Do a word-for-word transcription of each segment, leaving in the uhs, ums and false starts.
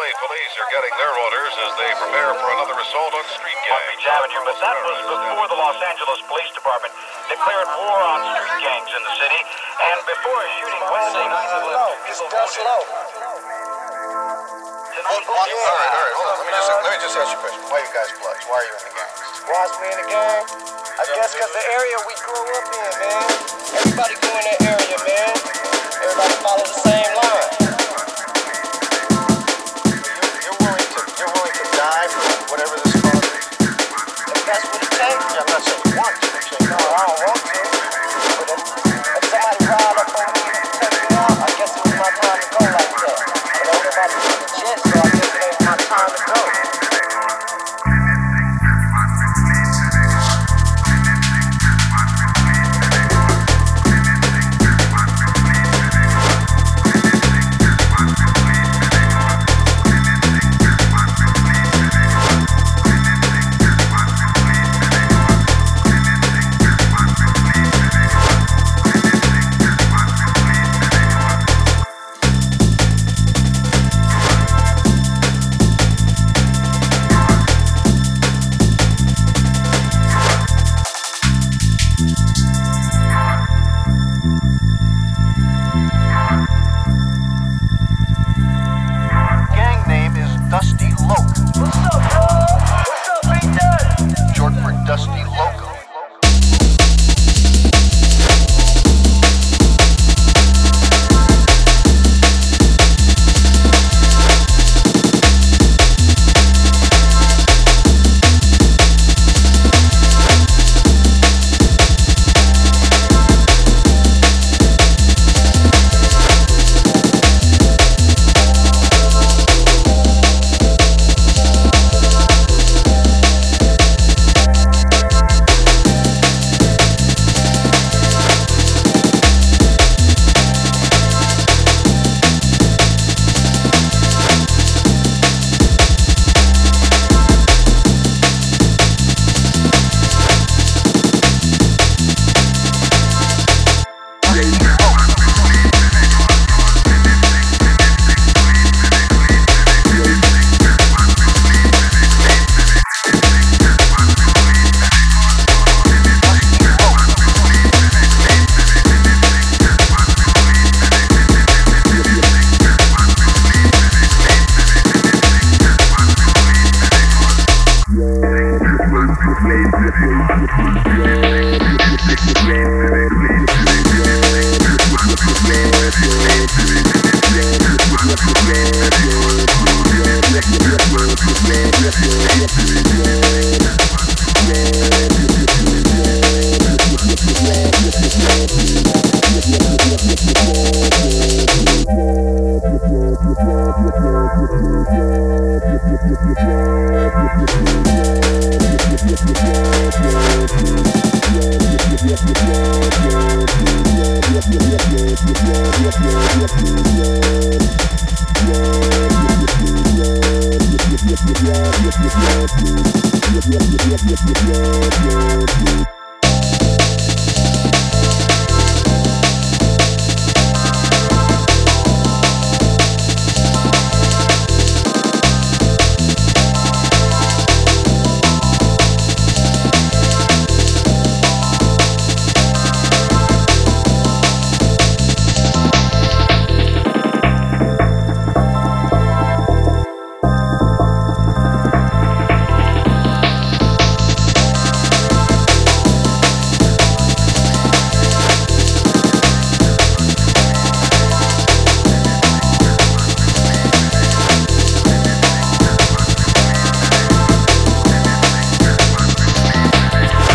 Valley police are getting their orders as they prepare for another assault on street gangs. Long Beach Avenue, but that was before the Los Angeles Police Department declared war on street gangs in the city, and before a shooting Wednesday night that left two people wounded. Hold, all right, all right, hold on. Let me just let me just ask you a question. Why you guys play? Why are you in the gangs? Why's we in the gang? I guess because the area we grew up in, man. Everybody go in that area, man. Everybody follow the same line. You're willing to you're willing to die for whatever this cause is? If that's what it takes. Yeah, I'm not saying you want to. I'm saying No, I don't want to. But if, if somebody riled up on me and take me out, I guess it was my time to go like that. But everybody was legit, so I guess it ain't my time to go. Dusty Loc. What's up, bro? What's up, Big Dad? Short for Dusty Loco.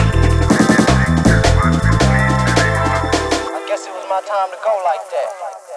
My time to go like that.